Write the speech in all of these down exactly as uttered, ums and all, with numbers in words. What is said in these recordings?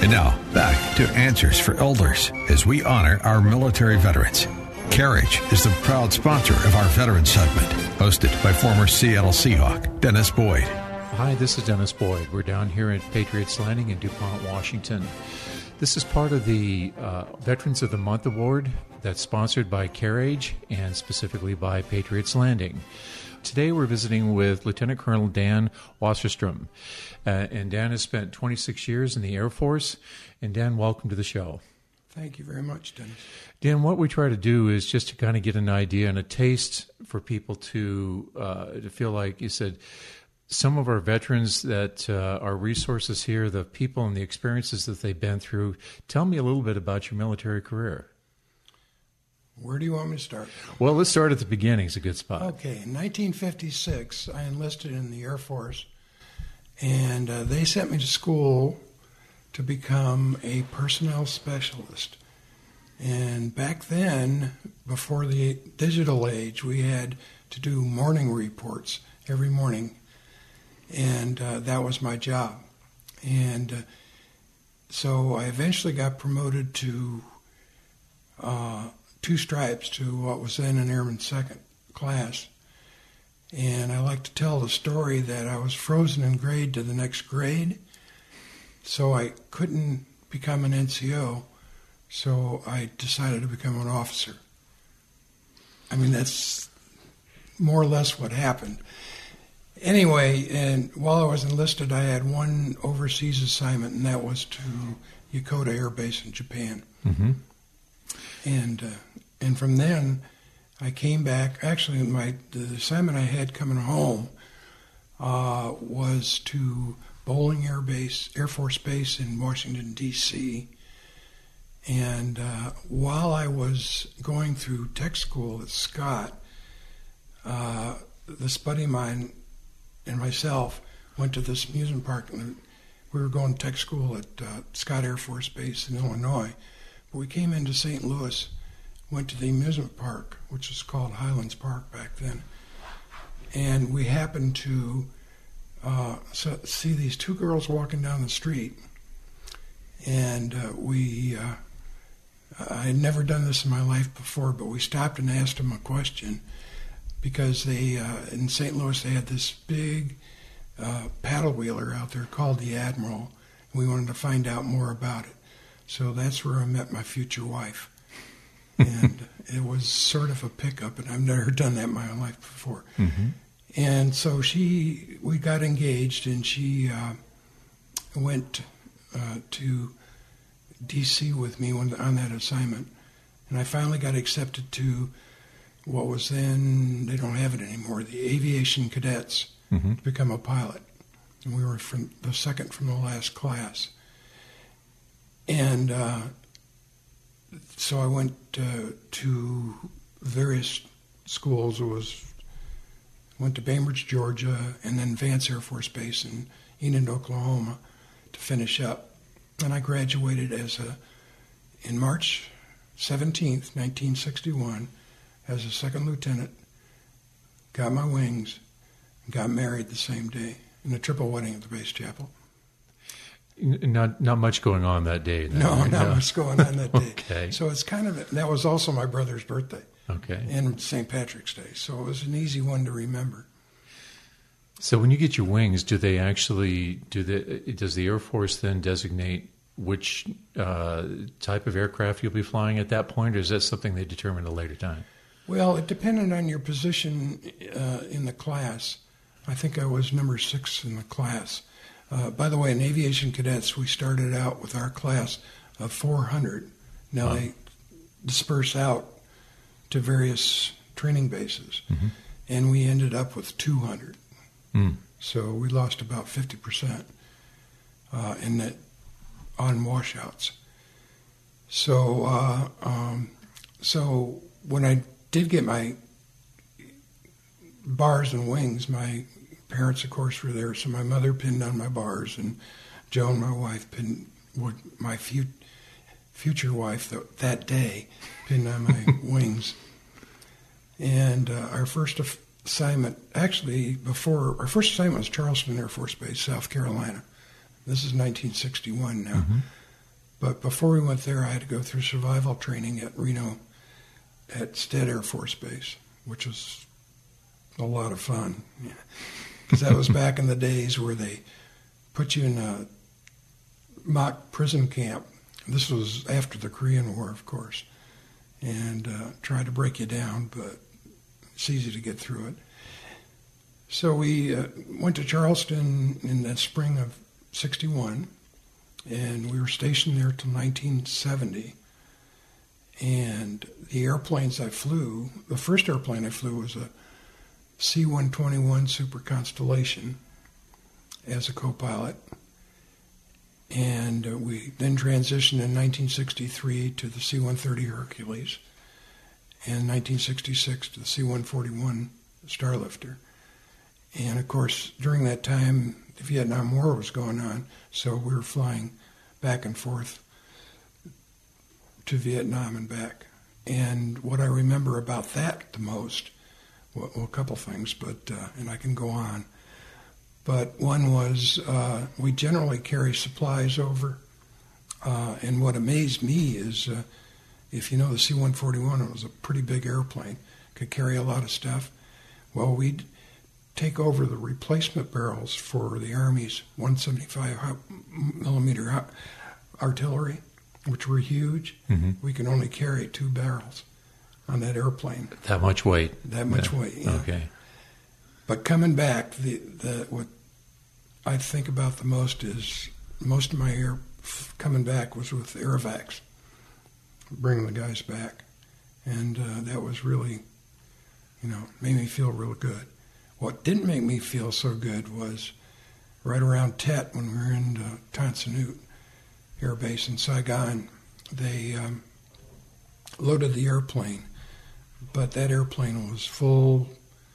And now, back to Answers for Elders as we honor our military veterans. Carriage is the proud sponsor of our Veterans segment, hosted by former Seattle Seahawk Dennis Boyd. Hi, this is Dennis Boyd. We're down here at Patriots Landing in DuPont, Washington. This is part of the uh, Veterans of the Month Award that's sponsored by Carriage and specifically by Patriots Landing. Today we're visiting with Lieutenant Colonel Dan Wasserstrom. Uh, and Dan has spent twenty-six years in the Air Force. And Dan, welcome to the show. Thank you very much, Dennis. Dan, what we try to do is just to kind of get an idea and a taste for people to uh, to feel like, you said, some of our veterans that uh, are resources here, the people and the experiences that they've been through. Tell me a little bit about your military career. Where do you want me to start? Well, let's start at the beginning. It's a good spot. Okay. In nineteen fifty-six, I enlisted in the Air Force, and uh, they sent me to school to become a personnel specialist. And back then, before the digital age, we had to do morning reports every morning, and uh, that was my job. And uh, so I eventually got promoted to uh, two stripes, to what was then an Airman Second class. And I like to tell the story that I was frozen in grade to the next grade, so I couldn't become an N C O, so I decided to become an officer. I mean, that's more or less what happened. Anyway, and while I was enlisted, I had one overseas assignment, and that was to Yokota Air Base in Japan. Mm-hmm. And uh, and from then, I came back. Actually, my the assignment I had coming home uh, was to Bolling Air Base, Air Force Base in Washington, D C And uh, while I was going through tech school at Scott, uh, this buddy of mine and myself went to this amusement park. And we were going to tech school at uh, Scott Air Force Base in Illinois. But we came into Saint Louis, went to the amusement park, which was called Highlands Park back then. And we happened to uh, so, see these two girls walking down the street. And uh, we, uh, I had never done this in my life before, but we stopped and asked them a question, because they, uh, in Saint Louis, they had this big uh, paddle wheeler out there called the Admiral, and we wanted to find out more about it. So that's where I met my future wife. And it was sort of a pickup, and I've never done that in my life before. Mm-hmm. And so she, we got engaged, and she uh, went uh, to D C with me when, on that assignment. And I finally got accepted to what was then, they don't have it anymore, the Aviation Cadets, mm-hmm. to become a pilot. And we were from the second from the last class. And uh, so I went uh, to various schools. It was went to Bainbridge, Georgia, and then Vance Air Force Base in Enid, Oklahoma, to finish up. And I graduated as a in March seventeenth, nineteen sixty-one, as a second lieutenant. Got my wings, and got married the same day in a triple wedding at the base chapel. Not not much going on that day. Then, no, right? not no. much going on that day. Okay. So it's kind of, that was also my brother's birthday. Okay. And Saint Patrick's Day. So it was an easy one to remember. So when you get your wings, do they actually, do they, does the Air Force then designate which uh, type of aircraft you'll be flying at that point, or is that something they determine at a later time? Well, it depended on your position uh, in the class. I think I was number six in the class. Uh, by the way, in Aviation Cadets, we started out with our class of four hundred. Now wow. They disperse out to various training bases, mm-hmm. and we ended up with two hundred. Mm. So we lost about fifty percent uh, in that on washouts. So, uh, um, so when I did get my bars and wings, my parents, of course, were there, so my mother pinned on my bars, and Joan, my wife, pinned, my fu- future wife, that, that day, pinned on my wings. And uh, our first assignment, actually, before, our first assignment was Charleston Air Force Base, South Carolina. This is nineteen sixty-one now. Mm-hmm. But before we went there, I had to go through survival training at Reno, at Stead Air Force Base, which was a lot of fun. Because that was back in the days where they put you in a mock prison camp. This was after the Korean War, of course, and uh, tried to break you down, but it's easy to get through it. So we uh, went to Charleston in the spring of sixty-one, and we were stationed there till nineteen seventy. And the airplanes I flew, the first airplane I flew was a C one twenty-one Super Constellation as a co-pilot. And uh, we then transitioned in nineteen sixty-three to the C one thirty Hercules, and nineteen sixty-six to the C one forty-one Starlifter. And of course, during that time, the Vietnam War was going on, so we were flying back and forth to Vietnam and back. And what I remember about that the most, well, a couple things, but uh, and I can go on. But one was uh, we generally carry supplies over, uh, and what amazed me is, uh, if you know the C one forty-one, it was a pretty big airplane, could carry a lot of stuff. Well, we'd take over the replacement barrels for the Army's one seventy-five millimeter artillery, which were huge. Mm-hmm. We could only carry two barrels on that airplane. That much weight. That much yeah. weight. Yeah. Okay. But coming back, the the what I think about the most is most of my air coming back was with Aerovacs, bringing the guys back, and uh, that was really, you know, made me feel real good. What didn't make me feel so good was right around Tet when we were in uh, Tan Son Nhut Air Base in Saigon. They um, loaded the airplane, but that airplane was full,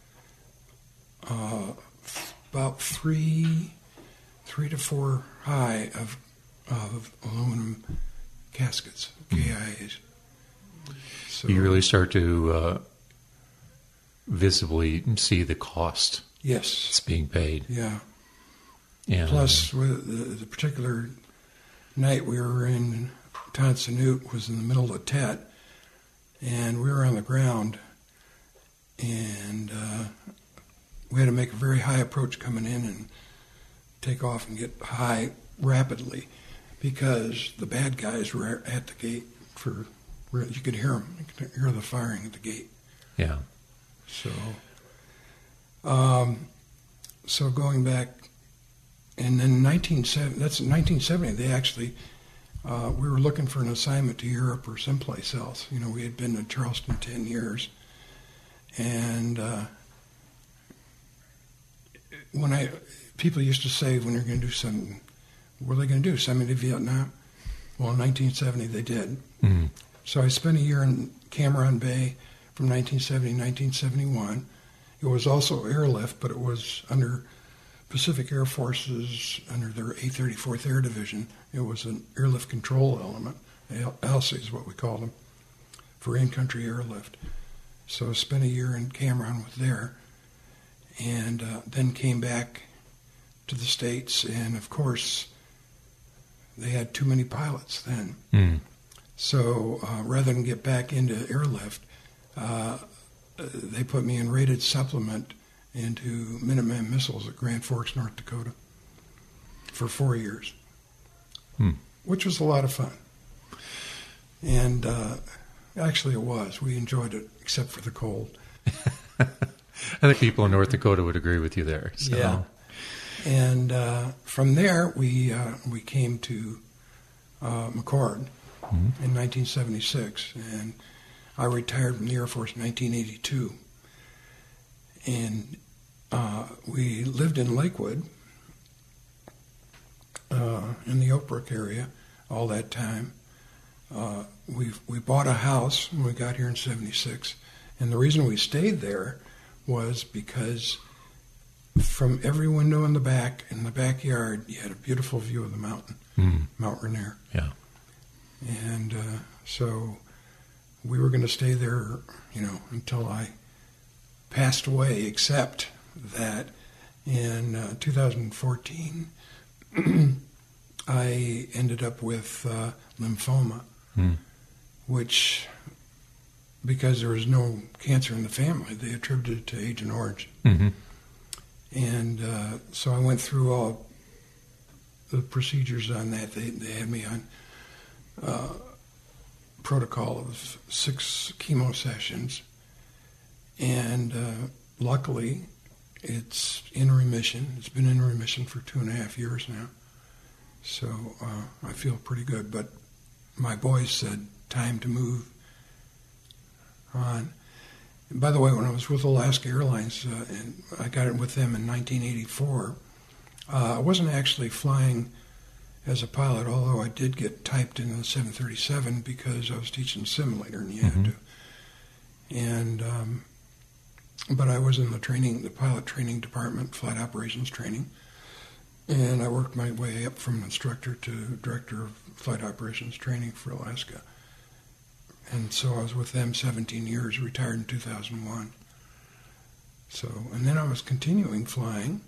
uh, about three, three to four high of of aluminum caskets, K I As. So, you really start to uh, visibly see the cost. Yes, that's being paid. Yeah. And plus, with the, the particular night we were in Tan Son Nhut was in the middle of Tet, and we were on the ground, and uh, we had to make a very high approach coming in and take off and get high rapidly because the bad guys were at the gate. For you could hear them, you could hear the firing at the gate. Yeah. So, um, so going back. And then nineteen seventy, that's nineteen seventy, they actually, uh, we were looking for an assignment to Europe or someplace else. You know, we had been to Charleston ten years. And uh, when I, people used to say, when you're going to do something, what are they going to do, send me to Vietnam? Well, in nineteen seventy, they did. Mm-hmm. So I spent a year in Cam Ranh Bay from nineteen seventy to nineteen seventy-one. It was also airlift, but it was under Pacific Air Forces under their eighth thirty-fourth Air Division. It was an airlift control element. A L C is what we call them, for in-country airlift. So I spent a year in Cam Ranh with there, and uh, then came back to the States, and of course, they had too many pilots then. Mm. So uh, rather than get back into airlift, uh, they put me in rated supplement into Minuteman missiles at Grand Forks, North Dakota for four years, hmm. which was a lot of fun. And uh, actually it was. We enjoyed it, except for the cold. I think people in North Dakota would agree with you there. So. Yeah. And uh, from there, we uh, we came to uh, McChord mm-hmm. in nineteen seventy-six, and I retired from the Air Force in nineteen eighty-two. And uh, we lived in Lakewood, uh, in the Oak Brook area, all that time. Uh, we we bought a house when we got here in seventy-six, and the reason we stayed there was because from every window in the back, in the backyard, you had a beautiful view of the mountain, mm. Mount Rainier. Yeah. And uh, so we were going to stay there, you know, until I passed away, except that in uh, two thousand fourteen, uh, I ended up with uh, lymphoma, hmm. which, because there was no cancer in the family, they attributed it to Agent Orange. Mm-hmm. And uh, so I went through all the procedures on that. They, they had me on uh, protocol of six chemo sessions. And uh, luckily, it's in remission. It's been in remission for two and a half years now. So uh, I feel pretty good. But my boys said, time to move on. And by the way, when I was with Alaska Airlines, uh, and I got it with them in nineteen eighty-four, uh, I wasn't actually flying as a pilot, although I did get typed in the seven thirty-seven because I was teaching simulator, and you mm-hmm. had to. And um, but I was in the training, the pilot training department, flight operations training, and I worked my way up from instructor to director of flight operations training for Alaska. And so I was with them seventeen years, retired in two thousand one. So, and then I was continuing flying.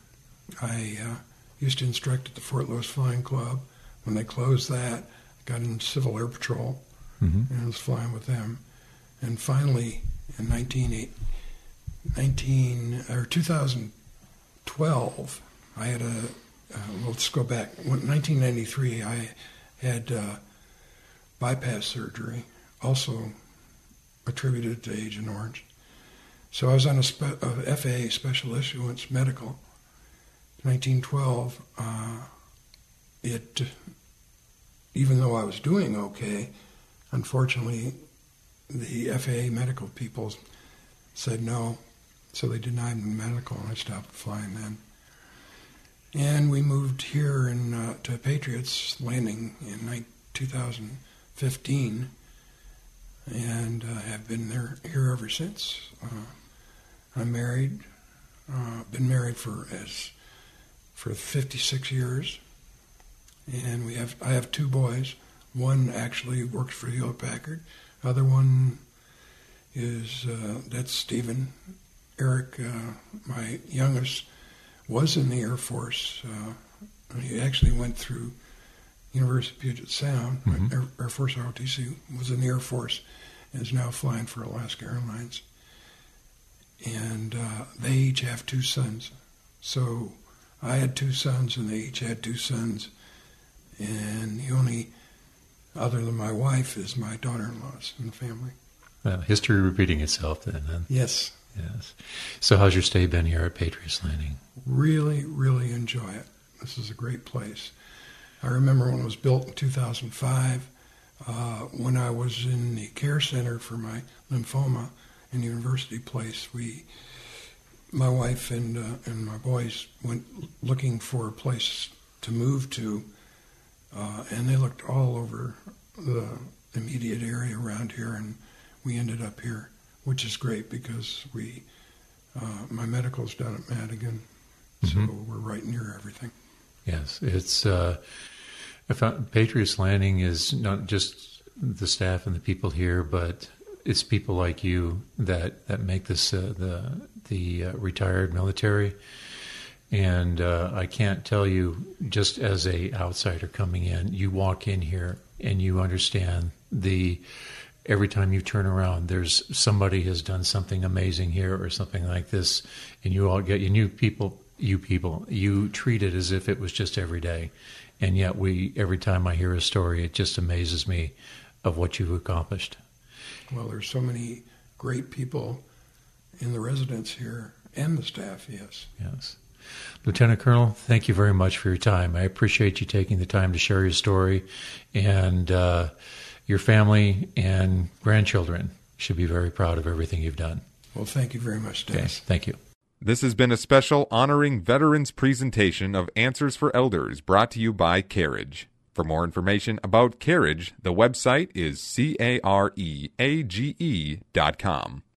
I uh, used to instruct at the Fort Lewis Flying Club. When they closed that, I got in Civil Air Patrol, mm-hmm. and I was flying with them. And finally, in nineteen, nineteen or two thousand twelve, I had a, uh, well, let's go back. In nineteen ninety-three, I had uh, bypass surgery, also attributed to Agent Orange. So I was on a, spe- a F A A special issuance medical. nineteen twelve, uh, it, even though I was doing okay, unfortunately, the F A A medical people said no, so they denied me medical, and I stopped flying then. And we moved here in, uh, to Patriots Landing in two thousand fifteen, and uh, have been there here ever since. Uh, I'm married, uh, been married for as for fifty-six years, and we have I have two boys. One actually works for Hewlett Packard. Other one is uh, that's Stephen. Eric, uh, my youngest, was in the Air Force. Uh, he actually went through University of Puget Sound. Mm-hmm. Air, Air Force R O T C, was in the Air Force, and is now flying for Alaska Airlines. And uh, they each have two sons. So I had two sons, and they each had two sons. And the only other than my wife is my daughter-in-laws in the family. Well, history repeating itself then. Huh? Yes. Yes. So how's your stay been here at Patriots Landing? Really, really enjoy it. This is a great place. I remember when it was built in two thousand five, uh, when I was in the care center for my lymphoma in the University Place, we, my wife and uh, and my boys went looking for a place to move to, uh, and they looked all over the immediate area around here, and we ended up here, which is great because we, uh, my medical's done at Madigan, mm-hmm. so we're right near everything. Yes, it's uh, I found Patriots Landing is not just the staff and the people here, but it's people like you that, that make this uh, the the uh, retired military. And uh, I can't tell you, just as a outsider coming in, you walk in here and you understand the. Every time you turn around, there's somebody has done something amazing here or something like this, and you all get and you people, you people, you treat it as if it was just every day, and yet we every time I hear a story, it just amazes me of what you've accomplished. Well, there's so many great people in the residence here and the staff. Yes. Yes. Lieutenant Colonel, thank you very much for your time. I appreciate you taking the time to share your story, and. Uh, Your family and grandchildren should be very proud of everything you've done. Well, thank you very much, Dennis. Okay, thank you. This has been a special honoring veterans presentation of Answers for Elders brought to you by Carriage. For more information about Carriage, the website is C A R E A G E dot com.